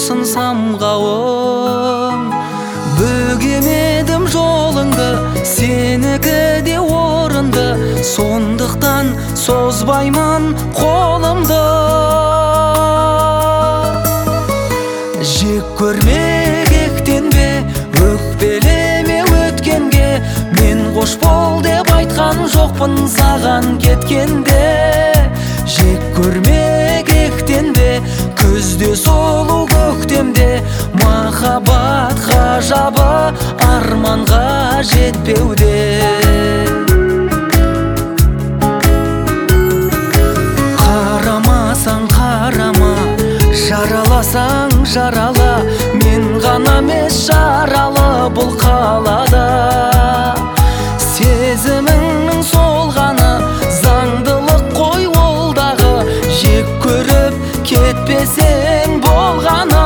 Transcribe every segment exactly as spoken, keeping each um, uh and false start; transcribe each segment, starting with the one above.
болсын самғауым. Бөгемедім жолыңды, сенікі де орынды, сондықтан созбаймын қолымды. Жек көрме, кектенбе, өкпелеме өткенге, мен қош бол деп айтқан жоқпын саған кеткенде. Жек көрме, кектенбе, күзде сұлу көктемде, махаббат ғажабы арманға жетпеуде. Қарамасаң қарама, жараласаң жарала, мен ғана емес жаралы бұл қалада. Сезіміңнің солғаны заңдылық қой ол дағы, жек көріп кетпесең болғаны.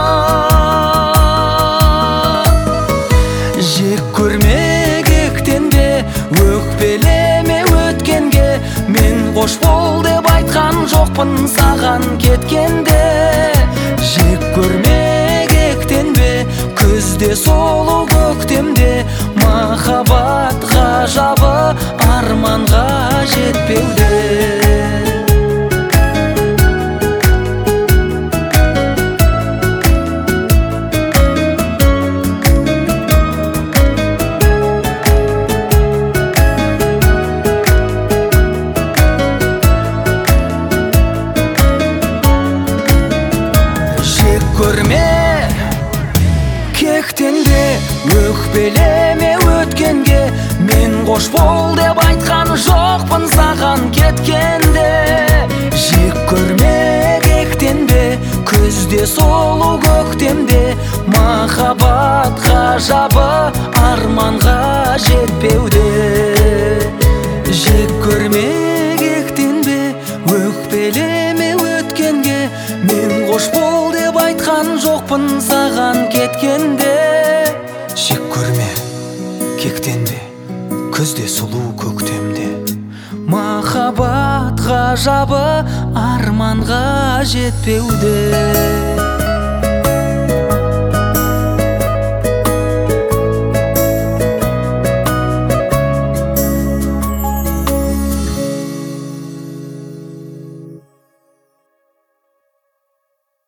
Жек көрме, кектенбе, өкпелеме өткенге, мен қош бол деп айтқан жоқпын саған кеткенде. Жек көрме, кектенбе, күзде сұлу көктемде, махаббат ғажабы арманға жетпеуде. Көрме, кектенбе, өкпелеме өткенге, мен қош бол деп айтқан жоқпын саған кеткенде. Жек көрме, кектенбе, күзде сұлу көктемде, махаббат ғажабы арманға жетпеуде. Жек көрме, кектенбе, өкпелеме өткенге, мен қош бол деп айтқан жоқпын саған кеткенде. Жек көрме, кектенбе, күзде сұлу көктемде, махаббат ғажабы арманға жетпеуде.